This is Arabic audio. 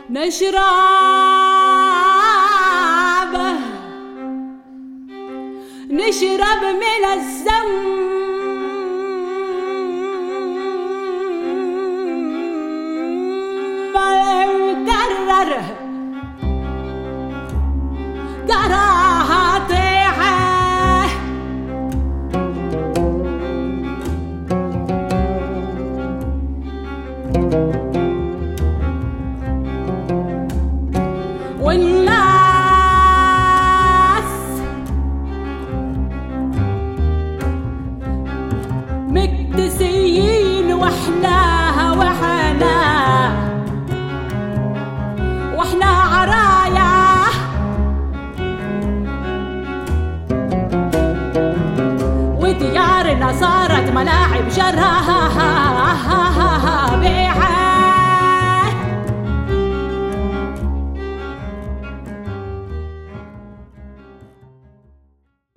نشرب من الذنب المكرر كراهاتها والناس مكتسيين واحنا عرايا وديارنا صارت ملاعب جراها